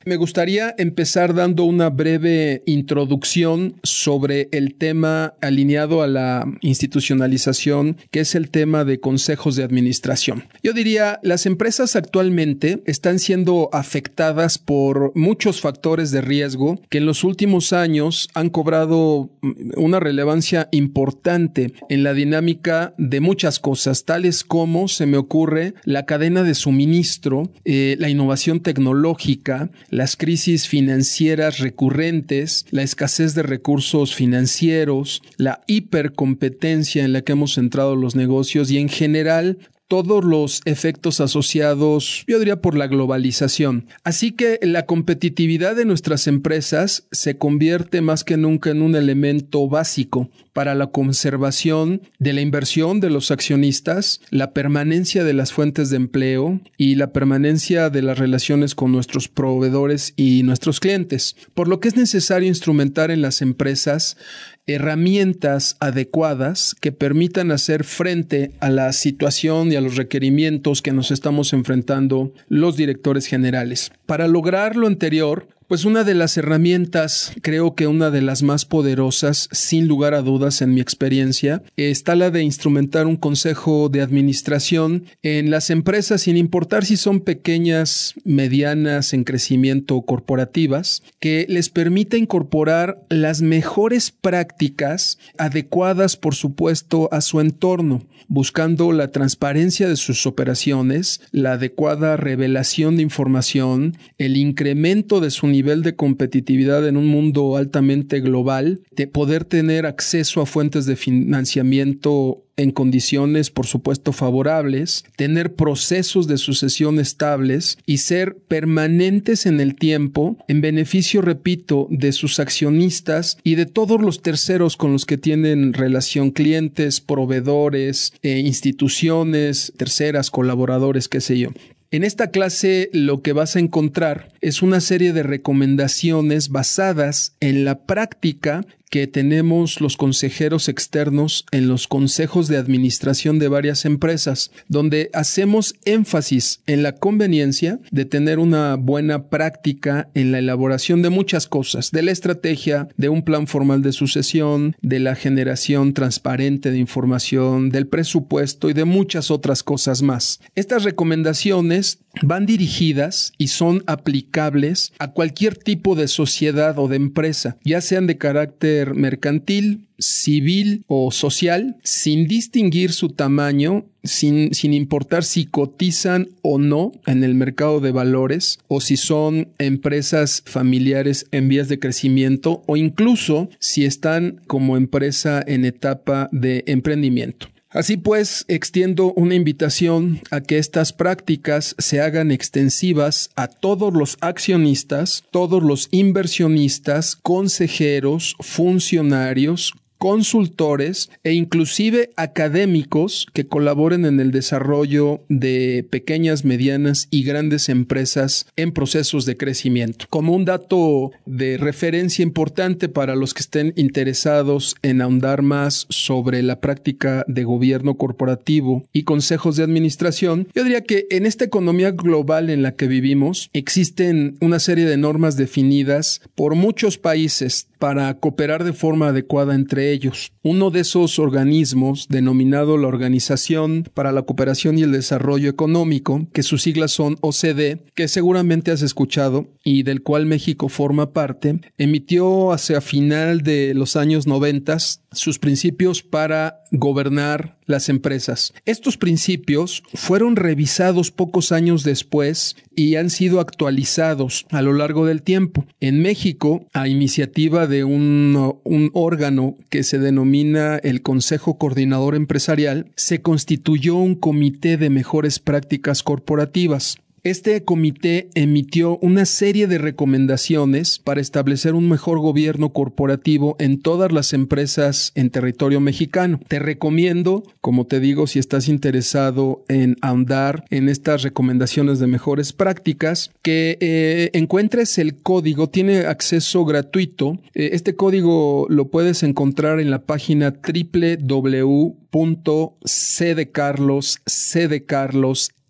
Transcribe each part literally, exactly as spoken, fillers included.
Me gustaría empezar dando una breve introducción sobre el tema alineado a la institucionalización, que es el tema de consejos de administración. Yo diría, las empresas actualmente están siendo afectadas por muchos factores de riesgo que en los últimos años han cobrado una relevancia importante en la dinámica de muchas cosas, tales como, se me ocurre, la cadena de suministro, eh, la innovación tecnológica, las crisis financieras recurrentes, la escasez de recursos financieros, la hipercompetencia en la que hemos entrado los negocios y en general todos los efectos asociados, yo diría, por la globalización. Así que la competitividad de nuestras empresas se convierte más que nunca en un elemento básico para la conservación de la inversión de los accionistas, la permanencia de las fuentes de empleo y la permanencia de las relaciones con nuestros proveedores y nuestros clientes. Por lo que es necesario instrumentar en las empresas herramientas adecuadas que permitan hacer frente a la situación y a los requerimientos que nos estamos enfrentando los directores generales. Para lograr lo anterior, pues una de las herramientas, creo que una de las más poderosas, sin lugar a dudas en mi experiencia, está la de instrumentar un consejo de administración en las empresas, sin importar si son pequeñas, medianas, en crecimiento o corporativas, que les permita incorporar las mejores prácticas adecuadas, por supuesto, a su entorno, buscando la transparencia de sus operaciones, la adecuada revelación de información, el incremento de su nivel de competitividad en un mundo altamente global, de poder tener acceso a fuentes de financiamiento en condiciones, por supuesto, favorables, tener procesos de sucesión estables y ser permanentes en el tiempo en beneficio, repito, de sus accionistas y de todos los terceros con los que tienen relación, clientes, proveedores, eh, instituciones, terceras, colaboradores, qué sé yo. En esta clase lo que vas a encontrar es una serie de recomendaciones basadas en la práctica que tenemos los consejeros externos en los consejos de administración de varias empresas, donde hacemos énfasis en la conveniencia de tener una buena práctica en la elaboración de muchas cosas, de la estrategia, de un plan formal de sucesión, de la generación transparente de información, del presupuesto y de muchas otras cosas más. Estas recomendaciones van dirigidas y son aplicables a cualquier tipo de sociedad o de empresa, ya sean de carácter mercantil, civil o social, sin distinguir su tamaño, sin, sin importar si cotizan o no en el mercado de valores o si son empresas familiares en vías de crecimiento o incluso si están como empresa en etapa de emprendimiento. Así pues, extiendo una invitación a que estas prácticas se hagan extensivas a todos los accionistas, todos los inversionistas, consejeros, funcionarios, consultores e inclusive académicos que colaboren en el desarrollo de pequeñas, medianas y grandes empresas en procesos de crecimiento. Como un dato de referencia importante para los que estén interesados en ahondar más sobre la práctica de gobierno corporativo y consejos de administración, yo diría que en esta economía global en la que vivimos existen una serie de normas definidas por muchos países para cooperar de forma adecuada entre ellos. Uno de esos organismos, denominado la Organización para la Cooperación y el Desarrollo Económico, que sus siglas son O C D, que seguramente has escuchado y del cual México forma parte, emitió hacia final de los años noventas sus principios para gobernar las empresas. Estos principios fueron revisados pocos años después y han sido actualizados a lo largo del tiempo. En México, a iniciativa de un, un órgano que se denomina el Consejo Coordinador Empresarial, se constituyó un comité de mejores prácticas corporativas. Este comité emitió una serie de recomendaciones para establecer un mejor gobierno corporativo en todas las empresas en territorio mexicano. Te recomiendo, como te digo, si estás interesado en ahondar en estas recomendaciones de mejores prácticas, que eh, encuentres el código, tiene acceso gratuito. Eh, este código lo puedes encontrar en la página doble u doble u doble u punto c de Carlos, C de Carlos,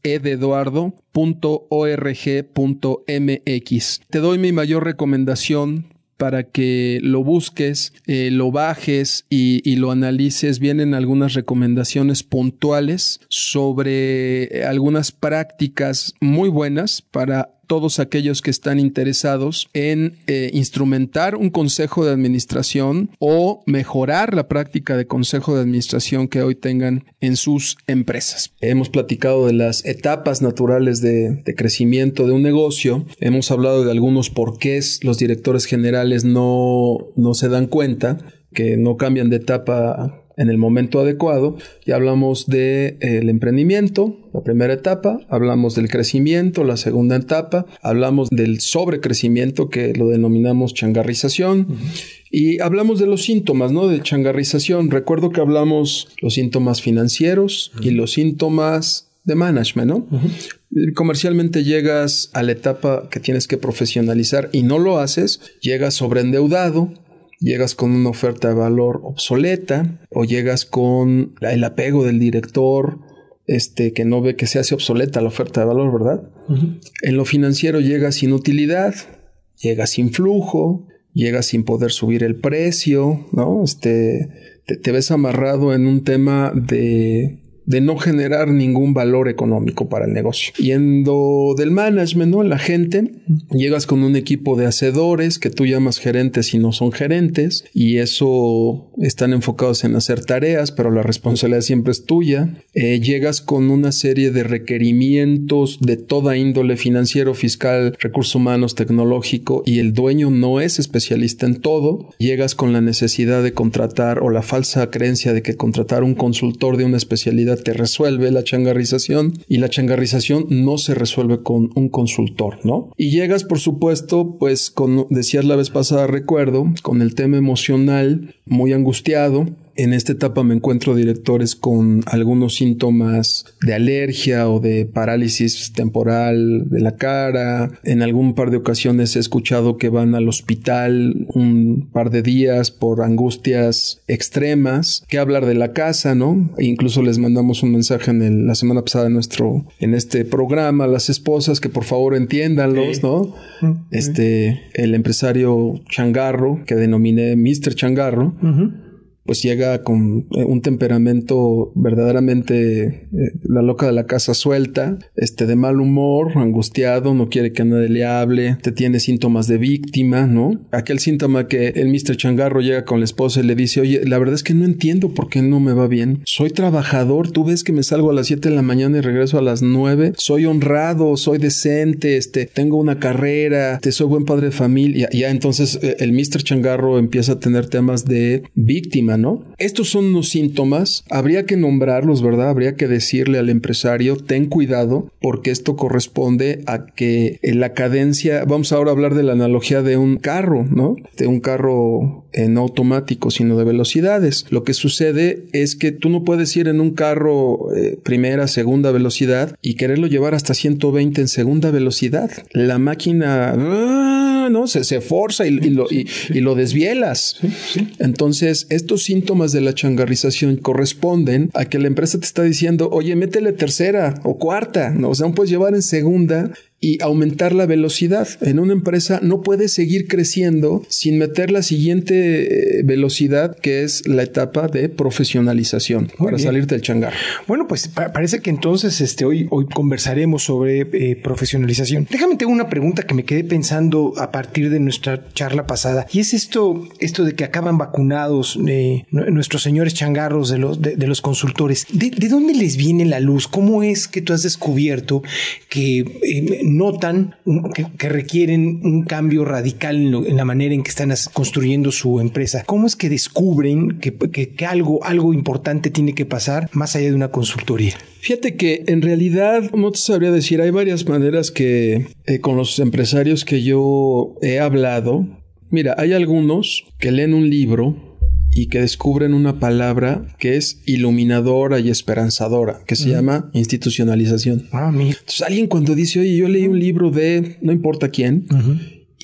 e de Eduardo, punto org punto mx. Te doy mi mayor recomendación para que lo busques, eh, lo bajes y, y lo analices. Vienen algunas recomendaciones puntuales sobre algunas prácticas muy buenas para todos aquellos que están interesados en eh, instrumentar un consejo de administración o mejorar la práctica de consejo de administración que hoy tengan en sus empresas. Hemos platicado de las etapas naturales de, de crecimiento de un negocio. Hemos hablado de algunos porqués los directores generales no, no se dan cuenta, que no cambian de etapa en el momento adecuado. Ya hablamos del de, eh, emprendimiento, la primera etapa, hablamos del crecimiento, la segunda etapa, hablamos del sobrecrecimiento, que lo denominamos changarrización, uh-huh. Y hablamos de los síntomas, ¿no? De changarrización. Recuerdo que hablamos los síntomas financieros, uh-huh. Y los síntomas de management, ¿no? Uh-huh. Comercialmente llegas a la etapa que tienes que profesionalizar y no lo haces, llegas sobreendeudado, llegas con una oferta de valor obsoleta o llegas con el apego del director este, que no ve que se hace obsoleta la oferta de valor, ¿verdad? Uh-huh. En lo financiero llegas sin utilidad, llegas sin flujo, llegas sin poder subir el precio, ¿no? Este, te, te ves amarrado en un tema de... de no generar ningún valor económico para el negocio. Yendo del management, ¿no? La gente, llegas con un equipo de hacedores que tú llamas gerentes y no son gerentes, y eso están enfocados en hacer tareas, pero la responsabilidad siempre es tuya. Eh, llegas con una serie de requerimientos de toda índole: financiero, fiscal, recursos humanos, tecnológico, y el dueño no es especialista en todo. Llegas con la necesidad de contratar, o la falsa creencia de que contratar un consultor de una especialidad te resuelve la changarrización, y la changarrización no se resuelve con un consultor, ¿no? Y llegas, por supuesto, pues, con, decías la vez pasada, recuerdo, con el tema emocional muy angustiado. En esta etapa me encuentro directores con algunos síntomas de alergia o de parálisis temporal de la cara. En algún par de ocasiones he escuchado que van al hospital un par de días por angustias extremas. ¿Qué hablar de la casa, no? E incluso les mandamos un mensaje en el, la semana pasada en nuestro, en este programa a las esposas que por favor entiéndanlos, sí. ¿No? Sí. Este, el empresario changarro, que denominé mister Changarro, uh-huh. Pues llega con un temperamento verdaderamente eh, la loca de la casa suelta, este, de mal humor, angustiado, no quiere que nadie le hable, te tiene síntomas de víctima, ¿no? Aquel síntoma que el mister Changarro llega con la esposa y le dice: oye, la verdad es que no entiendo por qué no me va bien. Soy trabajador, tú ves que me salgo a las siete de la mañana y regreso a las nueve. Soy honrado, soy decente, este, tengo una carrera, te soy buen padre de familia. Ya entonces eh, el mister Changarro empieza a tener temas de víctima, ¿no? Estos son unos síntomas, habría que nombrarlos, ¿verdad? Habría que decirle al empresario: ten cuidado, porque esto corresponde a que la cadencia, vamos ahora a hablar de la analogía de un carro, ¿no? De un carro eh, no automático, sino de velocidades. Lo que sucede es que tú no puedes ir en un carro eh, primera, segunda velocidad y quererlo llevar hasta ciento veinte en segunda velocidad. La máquina... ¡ah! ¿no? Se, se forza y, y, lo, y, y lo desvielas. Sí, sí. Entonces, estos síntomas de la changarrización corresponden a que la empresa te está diciendo: oye, métele tercera o cuarta, ¿no? O sea, no puedes llevar en segunda y aumentar la velocidad. En una empresa no puedes seguir creciendo sin meter la siguiente velocidad, que es la etapa de profesionalización. Muy para bien. Salirte del changar. Bueno, pues pa- parece que entonces este, hoy, hoy conversaremos sobre eh, profesionalización. Déjame tengo una pregunta que me quedé pensando a partir de nuestra charla pasada, y es esto, esto de que acaban vacunados eh, nuestros señores changarros de los, de, de los consultores. ¿De, ¿De dónde les viene la luz? ¿Cómo es que tú has descubierto que eh, notan que, que requieren un cambio radical en, lo, en la manera en que están as, construyendo su empresa? ¿Cómo es que descubren que, que, que algo, algo importante tiene que pasar más allá de una consultoría? Fíjate que en realidad no te sabría decir. Hay varias maneras que eh, con los empresarios que yo he hablado. Mira, hay algunos que leen un libro y que descubren una palabra que es iluminadora y esperanzadora, que se uh-huh. llama institucionalización. Ah, mira. Entonces alguien cuando dice: oye, yo leí un libro de no importa quién, uh-huh.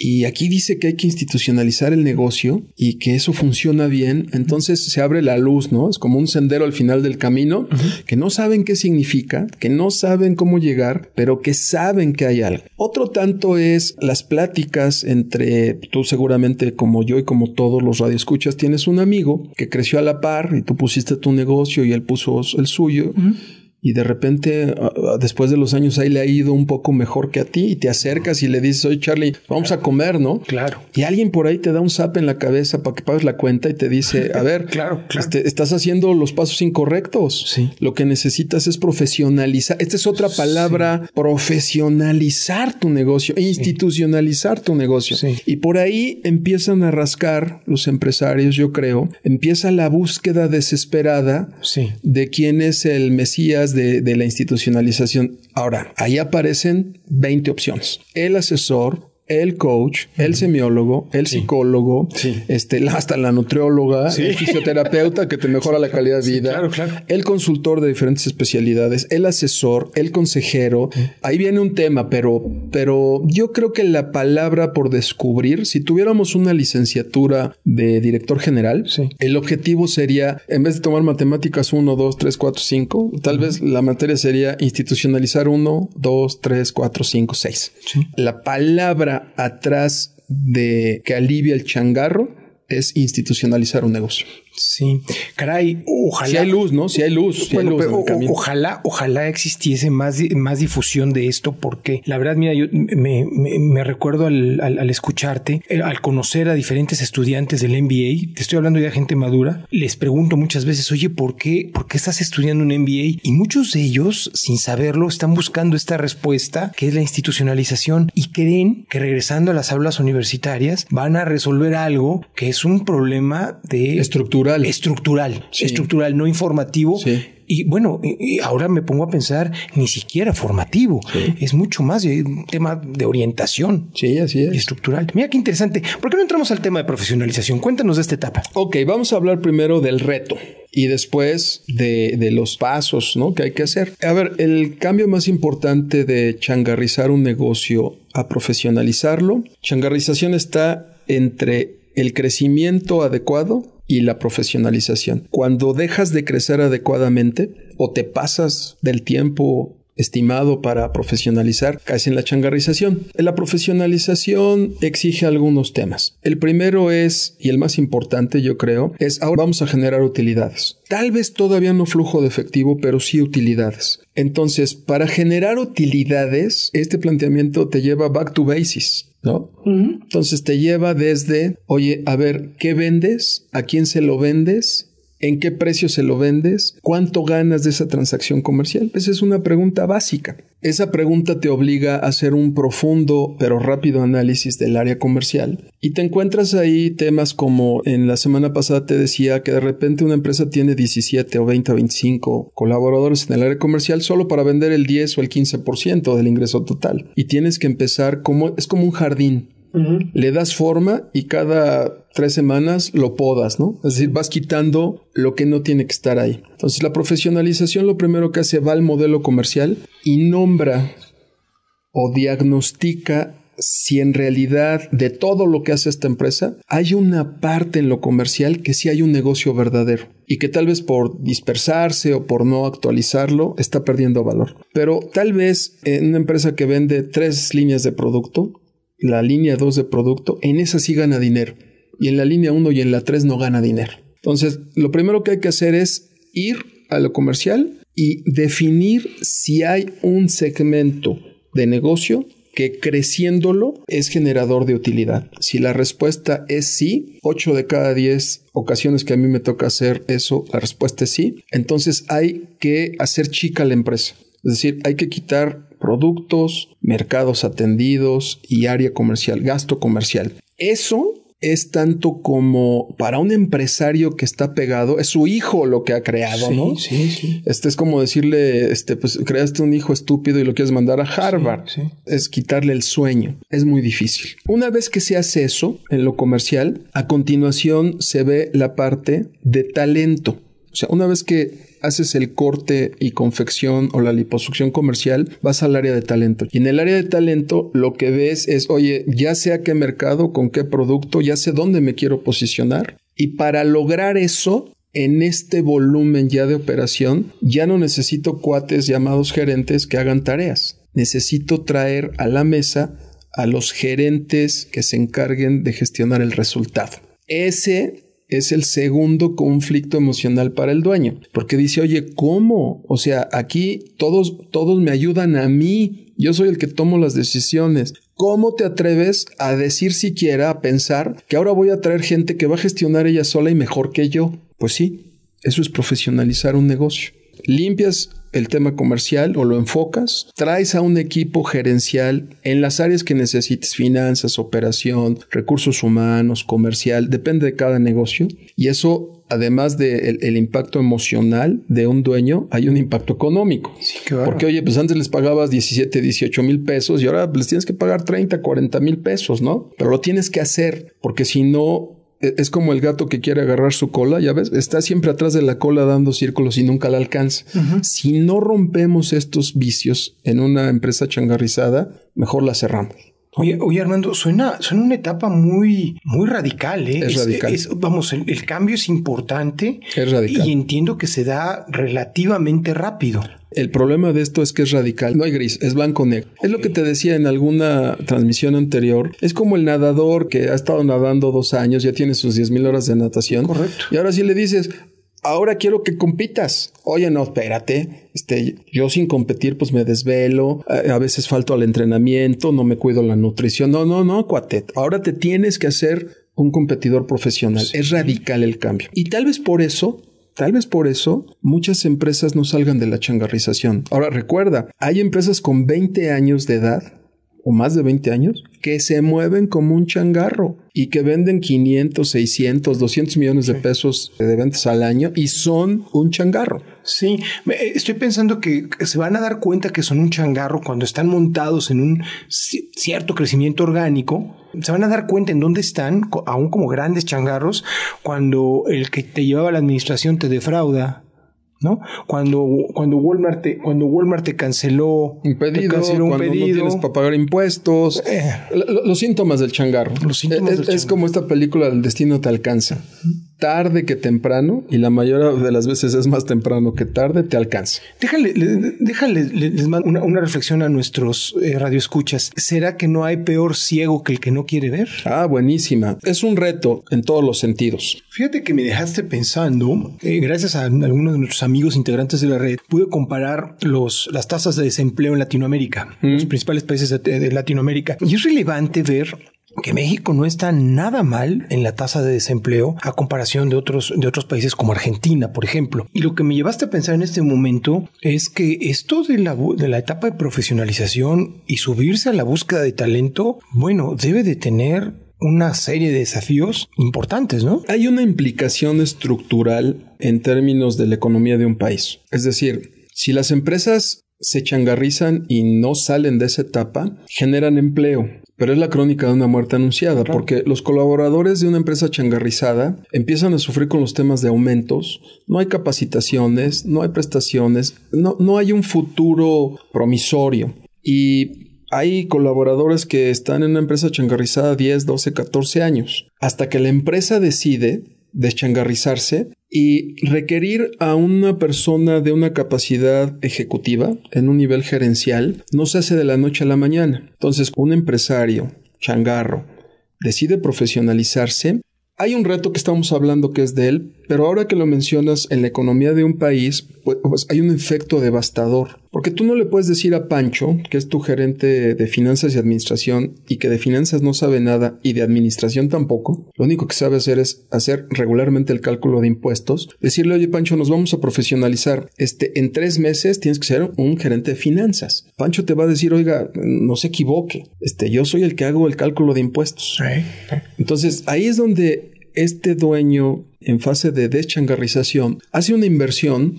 y aquí dice que hay que institucionalizar el negocio y que eso funciona bien, entonces se abre la luz, ¿no? Es como un sendero al final del camino, uh-huh. que no saben qué significa, que no saben cómo llegar, pero que saben que hay algo. Otro tanto es las pláticas entre, tú seguramente como yo y como todos los radioescuchas, tienes un amigo que creció a la par y tú pusiste tu negocio y él puso el suyo. Uh-huh. Y de repente, después de los años, ahí le ha ido un poco mejor que a ti y te acercas y le dices, oye, Charlie, vamos claro. a comer, ¿no? Claro. Y alguien por ahí te da un zap en la cabeza para que pagues la cuenta y te dice, a ver, claro, claro. Este, estás haciendo los pasos incorrectos. Sí. Lo que necesitas es profesionalizar. Esta es otra palabra, sí. profesionalizar tu negocio, institucionalizar tu negocio. Sí. Y por ahí empiezan a rascar los empresarios, yo creo. Empieza la búsqueda desesperada sí. de quién es el Mesías De, de la institucionalización. Ahora, ahí aparecen veinte opciones. El asesor, el coach, uh-huh. el semiólogo, el sí. psicólogo, sí. este, hasta la nutrióloga, sí. el fisioterapeuta que te mejora la calidad de vida, sí, claro, claro. el consultor de diferentes especialidades, el asesor, el consejero. Uh-huh. Ahí viene un tema, pero, pero yo creo que la palabra por descubrir, si tuviéramos una licenciatura de director general, sí. el objetivo sería, en vez de tomar matemáticas uno, dos, tres, cuatro, cinco, tal uh-huh. vez la materia sería institucionalizar uno, dos, tres, cuatro, cinco, seis. Sí. La palabra atrás de que alivia el changarro es institucionalizar un negocio. Sí, caray, ojalá. Si hay luz, ¿no? Si hay luz. Si bueno, hay luz pero o, ojalá, ojalá existiese más, más difusión de esto, porque la verdad, mira, yo me, me, me recuerdo al, al, al escucharte, al conocer a diferentes estudiantes del M B A, te estoy hablando ya de gente madura, les pregunto muchas veces, oye, ¿por qué, ¿por qué estás estudiando un M B A? Y muchos de ellos, sin saberlo, están buscando esta respuesta, que es la institucionalización, y creen que regresando a las aulas universitarias van a resolver algo que es un problema de estructura. Estructural, sí. estructural, no informativo. Sí. Y bueno, y ahora me pongo a pensar, ni siquiera formativo. Sí. Es mucho más de un tema de orientación. Sí, así es. Estructural. Mira qué interesante. ¿Por qué no entramos al tema de profesionalización? Cuéntanos de esta etapa. Ok, vamos a hablar primero del reto y después de, de los pasos, ¿no? que hay que hacer. A ver, el cambio más importante de changarrizar un negocio a profesionalizarlo, changarrización está entre el crecimiento adecuado y la profesionalización. Cuando dejas de crecer adecuadamente o te pasas del tiempo estimado para profesionalizar, caes en la changarrización. La profesionalización exige algunos temas. El primero es, y el más importante yo creo, es ahora vamos a generar utilidades. Tal vez todavía no flujo de efectivo, pero sí utilidades. Entonces, para generar utilidades, este planteamiento te lleva back to basics, ¿no? Uh-huh. Entonces te lleva desde, oye, a ver, ¿qué vendes? ¿A quién se lo vendes? ¿En qué precio se lo vendes? ¿Cuánto ganas de esa transacción comercial? Esa es una pregunta básica. Esa pregunta te obliga a hacer un profundo pero rápido análisis del área comercial. Y te encuentras ahí temas como en la semana pasada te decía que de repente una empresa tiene diecisiete o veinte o veinticinco colaboradores en el área comercial solo para vender el diez o el quince por ciento del ingreso total. Y tienes que empezar como, es como un jardín. Uh-huh. Le das forma y cada tres semanas lo podas, ¿no? Es decir, vas quitando lo que no tiene que estar ahí. Entonces, la profesionalización lo primero que hace va al modelo comercial y nombra o diagnostica si en realidad de todo lo que hace esta empresa hay una parte en lo comercial que sí hay un negocio verdadero y que tal vez por dispersarse o por no actualizarlo está perdiendo valor. Pero tal vez en una empresa que vende tres líneas de producto, la línea dos de producto, en esa sí gana dinero. Y en la línea uno y en la tres no gana dinero. Entonces, lo primero que hay que hacer es ir a lo comercial y definir si hay un segmento de negocio que creciéndolo es generador de utilidad. Si la respuesta es sí, ocho de cada diez ocasiones que a mí me toca hacer eso, la respuesta es sí. Entonces hay que hacer chica la empresa. Es decir, hay que quitar productos, mercados atendidos y área comercial, gasto comercial. Eso es tanto como para un empresario que está pegado, es su hijo lo que ha creado, sí, ¿no? Sí, sí. Este es como decirle, este, pues creaste un hijo estúpido y lo quieres mandar a Harvard. Sí, sí. Es quitarle el sueño. Es muy difícil. Una vez que se hace eso en lo comercial, a continuación se ve la parte de talento. O sea, una vez que haces el corte y confección o la liposucción comercial, vas al área de talento. Y en el área de talento lo que ves es, oye, ya sé a qué mercado, con qué producto, ya sé dónde me quiero posicionar. Y para lograr eso, en este volumen ya de operación, ya no necesito cuates llamados gerentes que hagan tareas. Necesito traer a la mesa a los gerentes que se encarguen de gestionar el resultado. Ese es el segundo conflicto emocional para el dueño, porque dice, oye, ¿cómo? O sea, aquí todos, todos me ayudan a mí, yo soy el que tomo las decisiones. ¿Cómo te atreves a decir siquiera, a pensar que ahora voy a traer gente que va a gestionar ella sola y mejor que yo? Pues sí, eso es profesionalizar un negocio. Limpias el tema comercial o lo enfocas, traes a un equipo gerencial en las áreas que necesites, finanzas, operación, recursos humanos, comercial, depende de cada negocio. Y eso, además del el impacto emocional de un dueño, hay un impacto económico. Sí, claro. Porque, oye, pues antes les pagabas diecisiete, dieciocho mil pesos y ahora les tienes que pagar treinta, cuarenta mil pesos, ¿no? Pero lo tienes que hacer porque si no... Es como el gato que quiere agarrar su cola, ya ves, está siempre atrás de la cola dando círculos y nunca la alcanza. Uh-huh. Si no rompemos estos vicios en una empresa changarrizada, mejor la cerramos. Oye, oye Armando, suena, suena una etapa muy, muy radical, ¿eh? Es, es radical. Es, vamos, el, el cambio es importante. Es radical. Y entiendo que se da relativamente rápido. El problema de esto es que es radical. No hay gris, es blanco-negro. Okay. Es lo que te decía en alguna transmisión anterior. Es como el nadador que ha estado nadando dos años, ya tiene sus diez mil horas de natación. Correcto. Y ahora sí le dices, ahora quiero que compitas. Oye, no, espérate. Este, yo sin competir, pues me desvelo. A, a veces falto al entrenamiento, no me cuido la nutrición. No, no, no, cuate. Ahora te tienes que hacer un competidor profesional. Sí. Es radical el cambio. Y tal vez por eso... Tal vez por eso muchas empresas no salgan de la changarrización. Ahora recuerda, hay empresas con veinte años de edad o más de veinte años que se mueven como un changarro y que venden quinientos, seiscientos, doscientos millones de pesos de ventas al año y son un changarro. Sí, estoy pensando que se van a dar cuenta que son un changarro cuando están montados en un cierto crecimiento orgánico. Se van a dar cuenta en dónde están, aún como grandes changarros, cuando el que te llevaba la administración te defrauda, ¿no? Cuando, cuando Walmart te, cuando Walmart te canceló un pedido, te canceló un cuando pedido. no tienes para pagar impuestos. Eh. Los, los síntomas del changarro. Los síntomas es, del changarro. Es como esta película del destino te alcanza. Tarde que temprano, y la mayoría de las veces es más temprano que tarde, te alcanza. Déjale, déjale les mando una, una reflexión a nuestros eh, radioescuchas. ¿Será que no hay peor ciego que el que no quiere ver? Ah, buenísima. Es un reto en todos los sentidos. Fíjate que me dejaste pensando, eh, gracias a algunos de nuestros amigos integrantes de la red, pude comparar los, las tasas de desempleo en Latinoamérica, mm. los principales países de, de Latinoamérica. Y es relevante ver que México no está nada mal en la tasa de desempleo a comparación de otros, de otros países como Argentina, por ejemplo. Y lo que me llevaste a pensar en este momento es que esto de la, de la etapa de profesionalización y subirse a la búsqueda de talento, bueno, debe de tener una serie de desafíos importantes, ¿no? Hay una implicación estructural en términos de la economía de un país. Es decir, si las empresas se changarrizan y no salen de esa etapa, generan empleo. Pero es la crónica de una muerte anunciada, claro. Porque los colaboradores de una empresa changarrizada empiezan a sufrir con los temas de aumentos, no hay capacitaciones, no hay prestaciones, no, no hay un futuro promisorio. Y hay colaboradores que están en una empresa changarrizada diez, doce, catorce años, hasta que la empresa decide deschangarrizarse y requerir a una persona de una capacidad ejecutiva en un nivel gerencial no se hace de la noche a la mañana. Entonces, un empresario changarro decide profesionalizarse. Hay un reto que estamos hablando que es de él, pero ahora que lo mencionas en la economía de un país, pues, pues hay un efecto devastador. Porque tú no le puedes decir a Pancho, que es tu gerente de finanzas y administración, y que de finanzas no sabe nada y de administración tampoco. Lo único que sabe hacer es hacer regularmente el cálculo de impuestos. Decirle, oye Pancho, nos vamos a profesionalizar. Este, en tres meses tienes que ser un gerente de finanzas. Pancho te va a decir, oiga, no se equivoque. Este, yo soy el que hago el cálculo de impuestos. Sí. Entonces, ahí es donde este dueño en fase de deschangarrización hace una inversión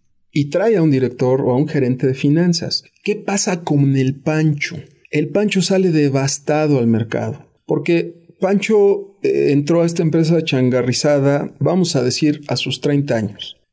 y trae a un director o a un gerente de finanzas. ¿Qué pasa con el Pancho? El Pancho sale devastado al mercado porque Pancho eh, entró a esta empresa changarrizada, vamos a decir, a sus treinta años.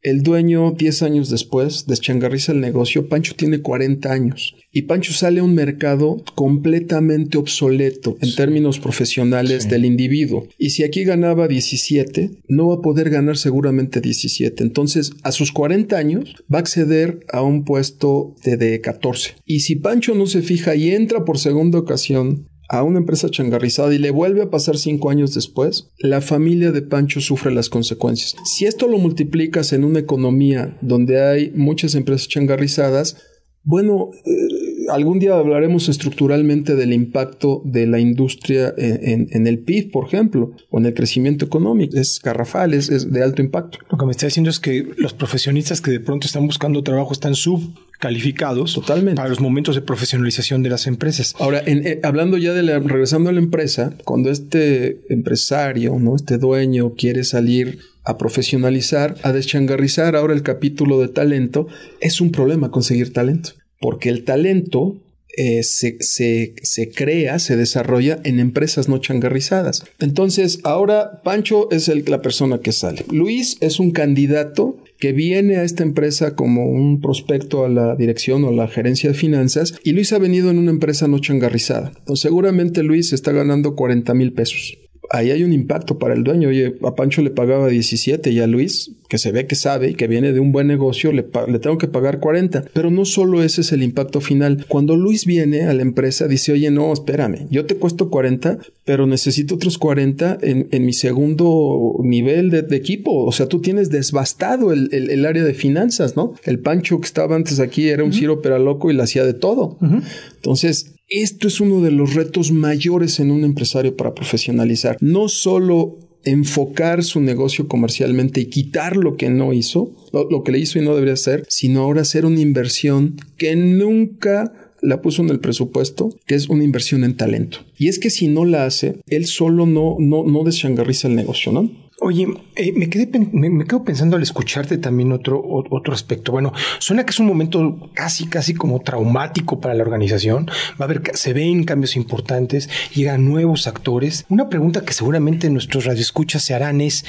El dueño, diez años después, deschangarriza el negocio. Pancho tiene cuarenta años. Y Pancho sale a un mercado completamente obsoleto en términos profesionales sí. del individuo. Y si aquí ganaba diecisiete, no va a poder ganar seguramente diecisiete. Entonces, a sus cuarenta años, va a acceder a un puesto de, de catorce. Y si Pancho no se fija y entra por segunda ocasión a una empresa changarrizada y le vuelve a pasar cinco años después, la familia de Pancho sufre las consecuencias. Si esto lo multiplicas en una economía donde hay muchas empresas changarrizadas, bueno, eh, algún día hablaremos estructuralmente del impacto de la industria en, en, en el P I B, por ejemplo, o en el crecimiento económico. Es garrafal, es, es de alto impacto. Lo que me está diciendo es que los profesionistas que de pronto están buscando trabajo están subcalificados totalmente para los momentos de profesionalización de las empresas. Ahora, en, eh, hablando ya de la, regresando a la empresa, cuando este empresario, ¿no? este dueño quiere salir a profesionalizar, a deschangarrizar ahora el capítulo de talento, es un problema conseguir talento. Porque el talento eh, se, se, se crea, se desarrolla en empresas no changarrizadas. Entonces, ahora Pancho es el, la persona que sale. Luis es un candidato que viene a esta empresa como un prospecto a la dirección o a la gerencia de finanzas, y Luis ha venido en una empresa no changarrizada. Entonces, seguramente Luis está ganando cuarenta mil pesos. Ahí hay un impacto para el dueño. Oye, a Pancho le pagaba diecisiete y a Luis, que se ve que sabe y que viene de un buen negocio, le, le tengo que pagar cuarenta. Pero no solo ese es el impacto final. Cuando Luis viene a la empresa, dice, oye, no, espérame, yo te cuesto cuarenta, pero necesito otros cuarenta en, en mi segundo nivel de, de equipo. O sea, tú tienes desbastado el, el, el área de finanzas, ¿no? El Pancho que estaba antes aquí era un uh-huh. Ciro Peraloco y le hacía de todo. Uh-huh. Entonces, esto es uno de los retos mayores en un empresario para profesionalizar. No solo enfocar su negocio comercialmente y quitar lo que no hizo, lo, lo que le hizo y no debería hacer, sino ahora hacer una inversión que nunca la puso en el presupuesto, que es una inversión en talento. Y es que si no la hace, él solo no, no, no deschangarriza el negocio, ¿no? Oye, eh, me, quedé, me, me quedo pensando al escucharte también otro, otro aspecto. Bueno, suena que es un momento casi, casi como traumático para la organización. Va a haber, se ven cambios importantes, llegan nuevos actores. Una pregunta que seguramente nuestros radioescuchas se harán es,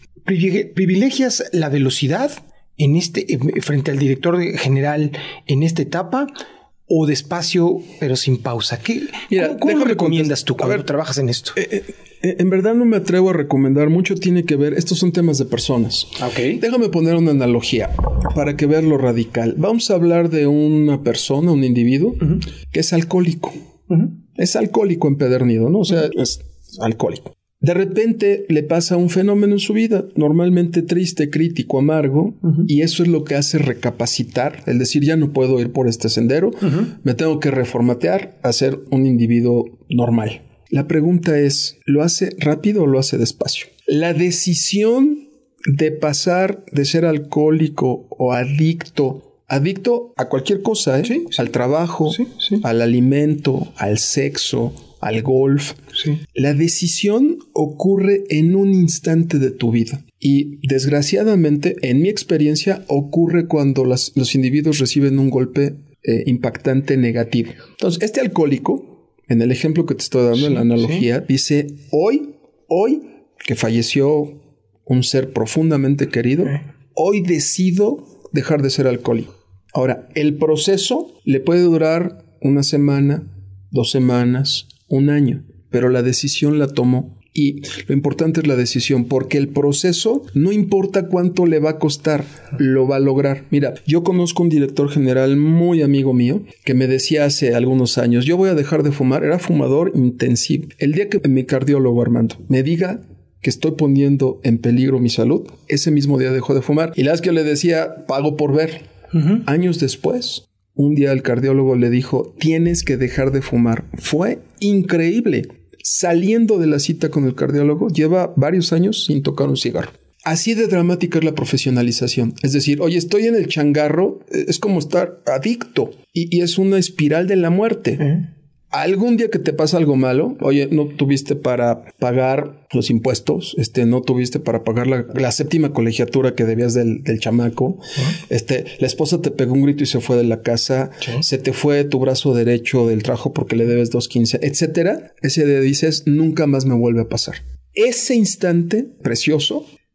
¿privilegias la velocidad en este, frente al director general en esta etapa? ¿O despacio, pero sin pausa? ¿Qué, Mira, ¿Cómo, cómo recomiendas tú cuando ver, trabajas en esto? Eh, eh, en verdad no me atrevo a recomendar. Mucho tiene que ver. Estos son temas de personas. Okay. Déjame poner una analogía para que veas lo radical. Vamos a hablar de una persona, un individuo, uh-huh. que es alcohólico. Uh-huh. Es alcohólico empedernido, ¿no? O sea, uh-huh. es alcohólico. De repente le pasa un fenómeno en su vida, normalmente triste, crítico, amargo, uh-huh. y eso es lo que hace recapacitar, el decir, ya no puedo ir por este sendero, uh-huh. me tengo que reformatear a ser un individuo normal. La pregunta es, ¿lo hace rápido o lo hace despacio? La decisión de pasar de ser alcohólico o adicto, adicto a cualquier cosa, ¿eh? Sí, sí. Al trabajo, sí, sí. al alimento, al sexo, al golf. Sí. La decisión ocurre en un instante de tu vida. Y desgraciadamente, en mi experiencia, ocurre cuando las, los individuos reciben un golpe eh, impactante negativo. Entonces, este alcohólico, en el ejemplo que te estoy dando, sí, en la analogía, sí. dice, hoy, hoy que falleció un ser profundamente querido, sí. hoy decido dejar de ser alcohólico. Ahora, el proceso le puede durar una semana, dos semanas, un año, pero la decisión la tomó. Y lo importante es la decisión, porque el proceso no importa cuánto le va a costar, lo va a lograr. Mira, yo conozco un director general muy amigo mío que me decía hace algunos años, yo voy a dejar de fumar, era fumador intensivo. El día que mi cardiólogo, Armando, me diga que estoy poniendo en peligro mi salud, ese mismo día dejó de fumar. Y la vez que yo le decía, pago por ver. Uh-huh. Años después, un día el cardiólogo le dijo, tienes que dejar de fumar. Fue increíble. Saliendo de la cita con el cardiólogo, lleva varios años sin tocar un cigarro. Así de dramática es la profesionalización. Es decir, oye, estoy en el changarro, es como estar adicto y, y es una espiral de la muerte. Uh-huh. Algún día que te pasa algo malo, oye, no tuviste para pagar los impuestos, este, no tuviste para pagar la, la séptima colegiatura que debías del, del chamaco, uh-huh. este, la esposa te pegó un grito y se fue de la casa, uh-huh. se te fue tu brazo derecho del trabajo porque le debes dos quince, etcétera. Ese día dices, nunca más me vuelve a pasar. Ese instante precioso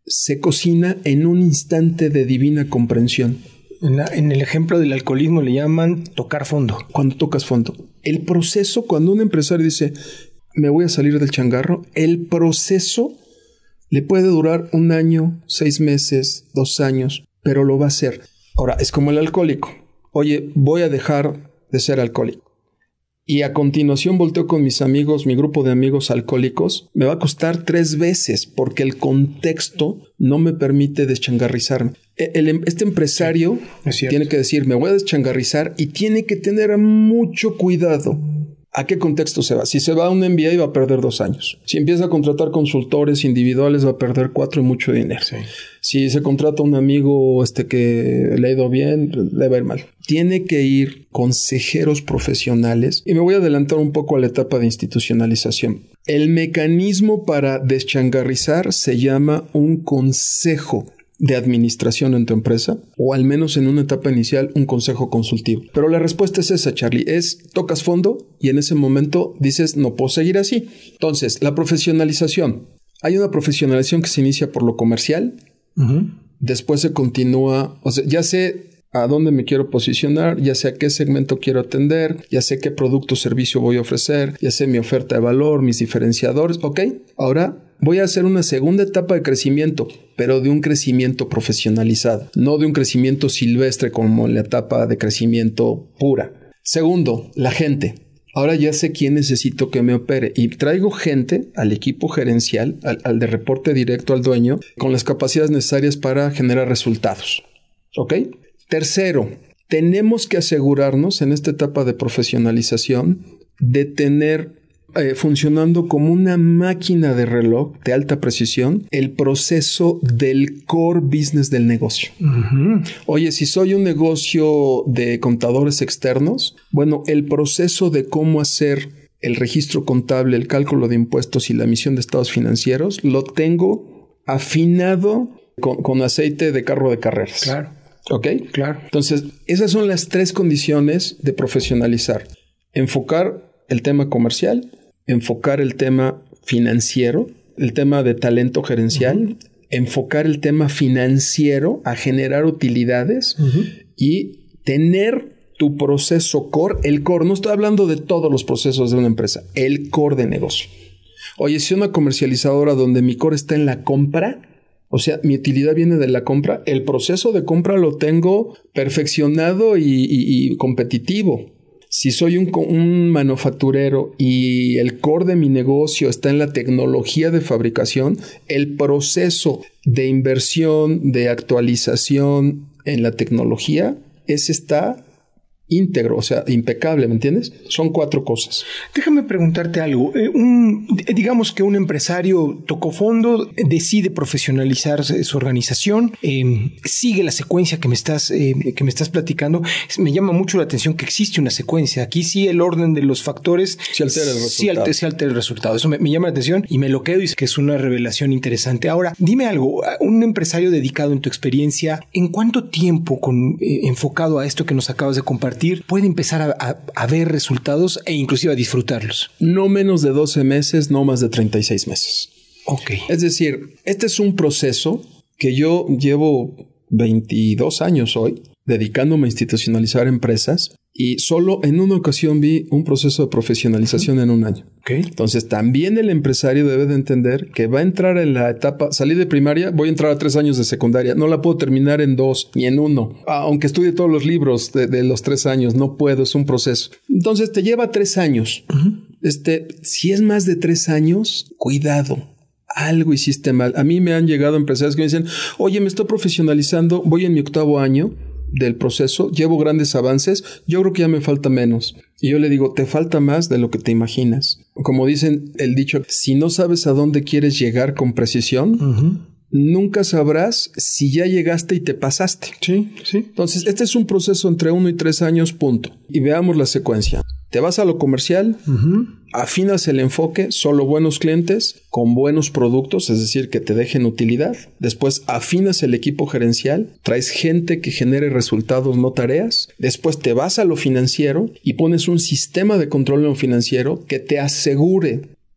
se cocina en un instante de divina comprensión. En, la, en el ejemplo del alcoholismo le llaman tocar fondo. Cuando tocas fondo. El proceso, cuando un empresario dice, me voy a salir del changarro, el proceso le puede durar un año, seis meses, dos años, pero lo va a hacer. Ahora, es como el alcohólico. Oye, voy a dejar de ser alcohólico. Y a continuación volteo con mis amigos, mi grupo de amigos alcohólicos. Me va a costar tres veces porque el contexto no me permite deschangarrizarme. El, este empresario sí, tiene que decir, me voy a deschangarrizar y tiene que tener mucho cuidado. ¿A qué contexto se va? Si se va a un M B A va a perder dos años. Si empieza a contratar consultores individuales va a perder cuatro y mucho dinero. Sí. Si se contrata a un amigo este, que le ha ido bien, le va a ir mal. Tiene que ir consejeros profesionales. Y me voy a adelantar un poco a la etapa de institucionalización. El mecanismo para deschangarrizar se llama un consejo de administración en tu empresa, o al menos en una etapa inicial un consejo consultivo. Pero la respuesta es esa, Charlie, es tocas fondo y en ese momento dices no puedo seguir así. Entonces, la profesionalización. Hay una profesionalización que se inicia por lo comercial, uh-huh. Después se continúa, o sea, ya sé a dónde me quiero posicionar, ya sé a qué segmento quiero atender, ya sé qué producto o servicio voy a ofrecer, ya sé mi oferta de valor, mis diferenciadores, ok, ahora voy a hacer una segunda etapa de crecimiento, pero de un crecimiento profesionalizado, no de un crecimiento silvestre como la etapa de crecimiento pura. Segundo, la gente. Ahora ya sé quién necesito que me opere y traigo gente al equipo gerencial, al, al de reporte directo al dueño, con las capacidades necesarias para generar resultados. ¿Ok? Tercero, tenemos que asegurarnos en esta etapa de profesionalización de tener Eh, funcionando como una máquina de reloj de alta precisión el proceso del core business del negocio. Uh-huh. Oye, si soy un negocio de contadores externos, bueno, el proceso de cómo hacer el registro contable, el cálculo de impuestos y la emisión de estados financieros lo tengo afinado con, con aceite de carro de carreras. Claro. ¿Ok? Claro. Entonces, esas son las tres condiciones de profesionalizar. Enfocar el tema comercial, enfocar el tema financiero, el tema de talento gerencial, uh-huh. enfocar el tema financiero a generar utilidades uh-huh. y tener tu proceso core. El core, no estoy hablando de todos los procesos de una empresa, el core de negocio. Oye, si una comercializadora donde mi core está en la compra, o sea, mi utilidad viene de la compra, el proceso de compra lo tengo perfeccionado y, y, y competitivo. Si soy un, un manufacturero y el core de mi negocio está en la tecnología de fabricación, el proceso de inversión, de actualización en la tecnología, ese está íntegro, o sea, impecable, ¿me entiendes? Son cuatro cosas. Déjame preguntarte algo. Eh, un, digamos que un empresario tocó fondo, decide profesionalizar su organización, eh, sigue la secuencia que me estás eh, que me estás platicando. Me llama mucho la atención que existe una secuencia. Aquí sí el orden de los factores se altera el resultado. Sí altera, sí altera el resultado. Eso me, me llama la atención y me lo quedo y es que es una revelación interesante. Ahora, dime algo. Un empresario dedicado en tu experiencia, ¿en cuánto tiempo con, eh, enfocado a esto que nos acabas de compartir puede empezar a, a, a ver resultados e inclusive a disfrutarlos? No menos de doce meses, no más de treinta y seis meses. Ok. Es decir, este es un proceso que yo llevo veintidós años hoy dedicándome a institucionalizar empresas y solo en una ocasión vi un proceso de profesionalización en un año. Okay. Entonces también el empresario debe de entender que va a entrar en la etapa, salí de primaria, voy a entrar a tres años de secundaria, no la puedo terminar en dos ni en uno, aunque estudie todos los libros de, de los tres años, no puedo, es un proceso. Entonces te lleva tres años. Uh-huh. Este, si es más de tres años, cuidado. Algo hiciste mal. A mí me han llegado empresarios que me dicen, oye, me estoy profesionalizando, voy en mi octavo año del proceso, llevo grandes avances, yo creo que ya me falta menos. Y yo le digo, te falta más de lo que te imaginas. Como dicen el dicho, si no sabes a dónde quieres llegar con precisión, uh-huh. nunca sabrás si ya llegaste y te pasaste. Sí, sí. Entonces, este es un proceso entre uno y tres años, punto. Y veamos la secuencia. Te vas a lo comercial, uh-huh. afinas el enfoque, solo buenos clientes con buenos productos, es decir, que te dejen utilidad. Después afinas el equipo gerencial, traes gente que genere resultados, no tareas. Después te vas a lo financiero y pones un sistema de control en lo financiero que te asegure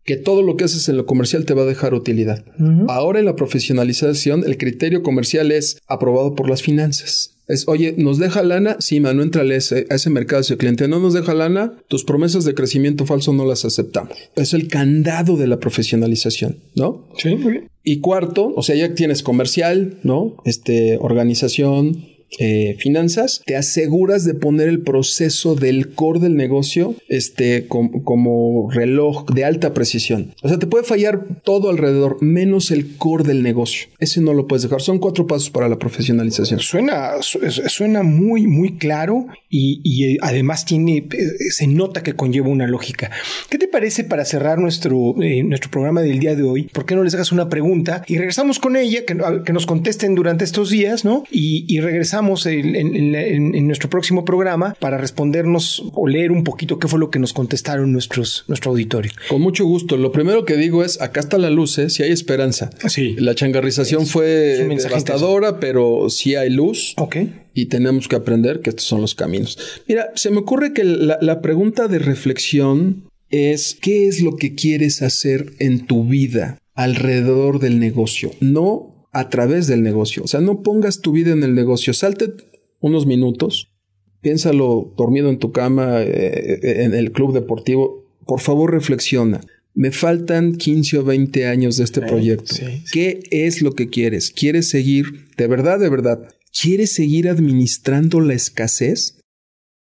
que todo lo que haces en lo comercial te va a dejar utilidad. Uh-huh. Ahora en la profesionalización, el criterio comercial es aprobado por las finanzas. Es, oye, ¿nos deja lana? Sí, man, no entrale a ese, a ese mercado, ese cliente. ¿No nos deja lana? Tus promesas de crecimiento falso no las aceptamos. Es el candado de la profesionalización, ¿no? Sí, muy bien. Y cuarto, o sea, ya tienes comercial, ¿no? Este, organización, eh, finanzas. Te aseguras de poner el proceso del core del negocio, este, com, como reloj de alta precisión. O sea, te puede fallar todo alrededor, menos el core del negocio. Ese no lo puedes dejar. Son cuatro pasos para la profesionalización. Suena, suena muy, muy claro y, y además tiene, se nota que conlleva una lógica. ¿Qué te parece para cerrar nuestro, eh, nuestro programa del día de hoy? ¿Por qué no les hagas una pregunta y regresamos con ella, que, que nos contesten durante estos días, ¿no? Y, y regresamos en, en, en, en nuestro próximo programa para respondernos o leer un poquito qué fue lo que nos contestaron nuestros, nuestro auditorio. Con mucho gusto. Lo primero que digo es, acá está la luz, ¿eh? Si hay esperanza. Sí. La changarrización es, fue devastadora, pero sí hay luz. Ok. Y tenemos que aprender que estos son los caminos. Mira, se me ocurre que la, la pregunta de reflexión es, ¿qué es lo que quieres hacer en tu vida alrededor del negocio? No a través del negocio. O sea, no pongas tu vida en el negocio. Salte unos minutos, piénsalo dormido en tu cama, eh, en el club deportivo. Por favor, reflexiona. Me faltan quince o veinte años de este sí, proyecto. Sí, sí. ¿Qué es lo que quieres? ¿Quieres seguir, de verdad, de verdad, quieres seguir administrando la escasez?